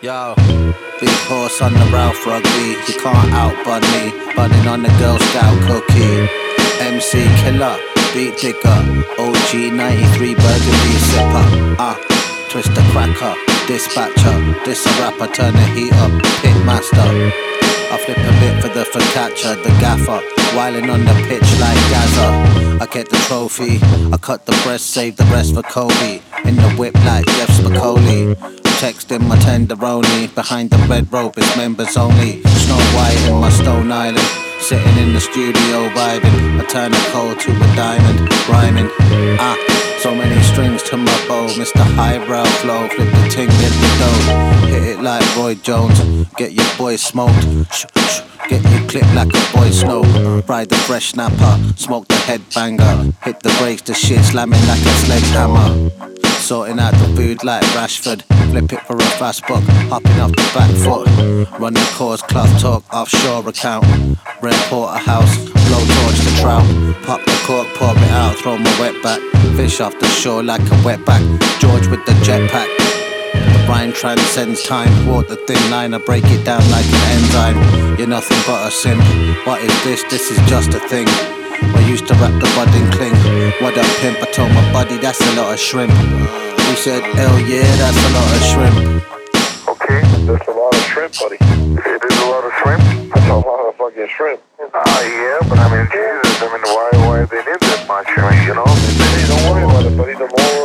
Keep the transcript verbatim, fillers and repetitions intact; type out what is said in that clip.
Yo, big horse on the Ralph Rugby. You can't outbun me, bunning on the Girl Scout cookie. M C killer, beat digger, O G ninety-three burgundy sipper. Ah, uh, twist the cracker, dispatcher, this a rapper, turn the heat up, pit master. I flip a bit for the focaccia, the gaffer, whiling on the pitch like Gaza. I get the trophy, I cut the breast, save the rest for Kobe. In the whip like Jeff Spicoli. Texting my tenderoni, behind the red rope it's members only. Snow White in my Stone Island, sitting in the studio vibing. I turn a coal to a diamond, rhyming. Ah, so many strings to my bow, Mister Highbrow flow, flip the ting, get the dough. Hit it like Roy Jones, get your boy smoked. Shh, shh, get you clipped like a boy snow. Ride the fresh snapper, smoke the headbanger. Hit the brakes, the shit slamming like a sledgehammer. Sorting out the food like Rashford. Flip it for a fast buck, hopping off the back foot. Run the course, cloth talk, offshore account. Red porterhouse, blow torch the trout. Pop the cork, pour it out, throw my wet back. Fish off the shore like a wetback. George with the jetpack. The brine transcends time. Walk the thin line, I break it down like an enzyme. You're nothing but a simp. What is this? This is just a thing. I used to wrap the budding cling. What up, pimp? I told my buddy that's a lot of shrimp. He said, hell yeah, that's a lot of shrimp. Okay, that's a lot of shrimp, buddy. It is a lot of shrimp? That's a lot of fucking shrimp. Ah, uh, yeah, but I mean, Jesus, I mean, why, why they need that much? I mean, you know? Don't worry about it, buddy. The more